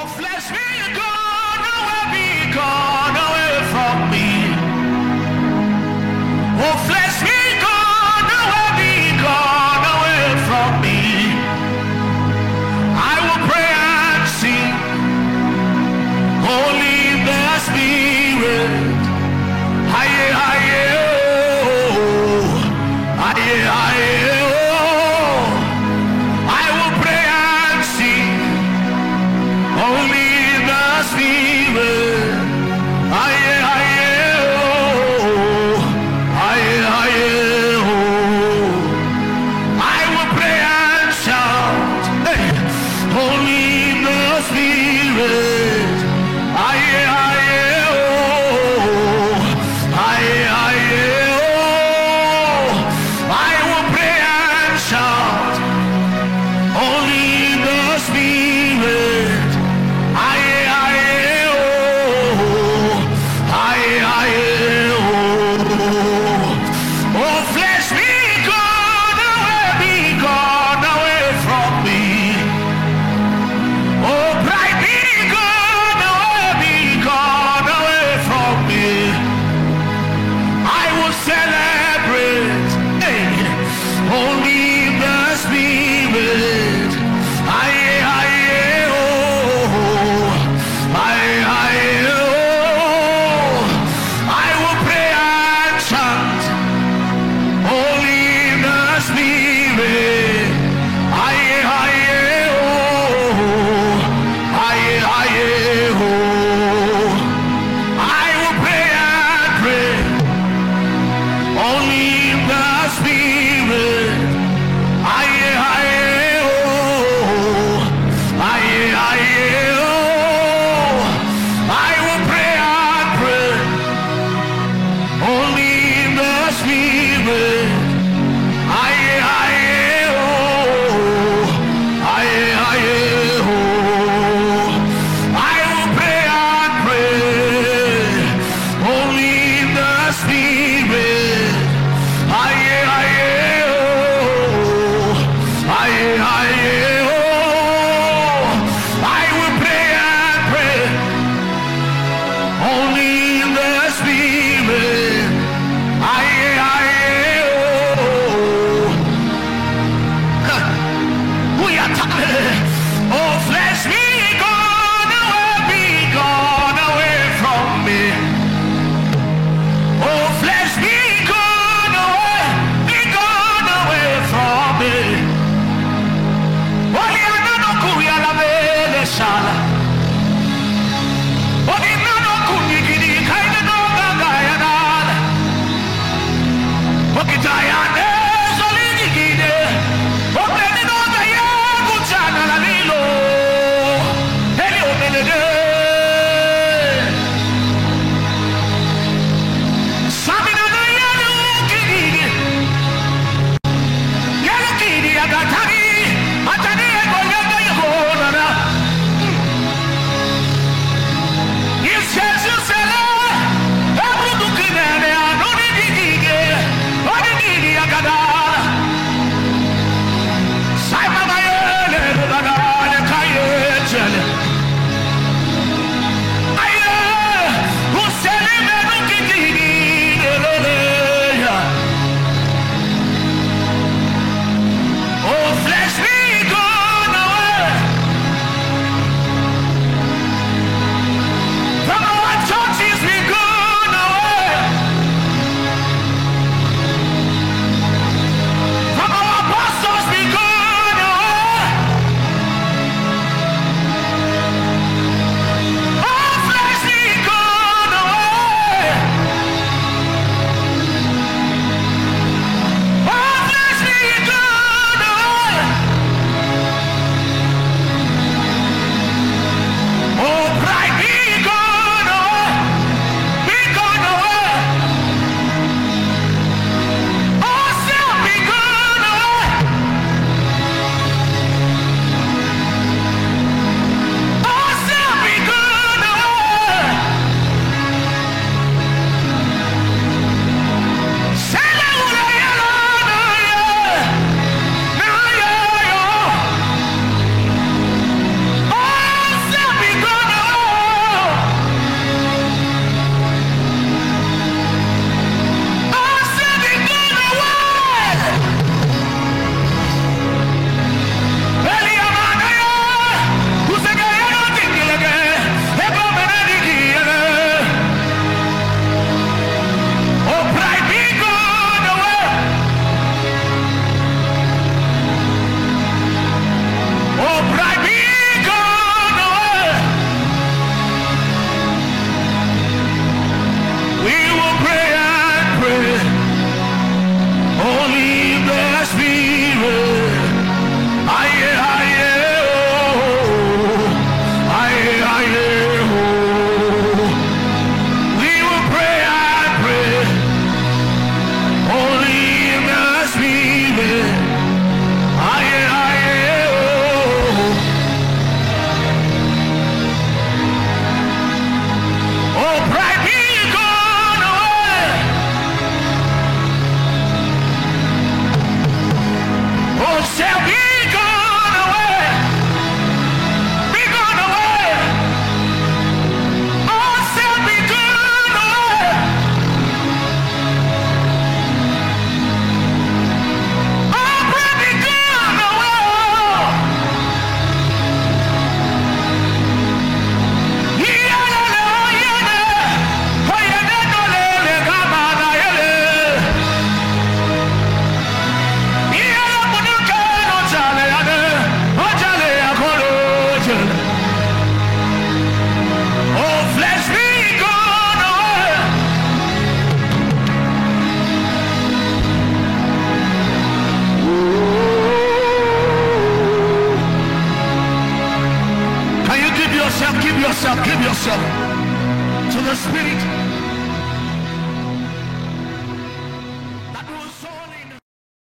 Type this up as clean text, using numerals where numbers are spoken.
flesh be gone away, be gone away from me. Oh, flesh be gone away, be gone away from me. I will pray and sing, Holy the Spirit. Aye, aye, oh, aye, aye, oh. I will pray and sing, Holy the Spirit. Aye, aye, oh, aye, aye, oh. I will pray and shout, hey, Holy the Spirit. Aye, aye, oh, aye, aye, oh. I will pray and shout, Holy the Spirit. Aye, aye, oh, aye, aye, oh. Oh, flesh be gone away from me. Oh, pride be gone away from me. I will celebrate, hey, only the Spirit. Aye, aye, yourself, give yourself to the Spirit.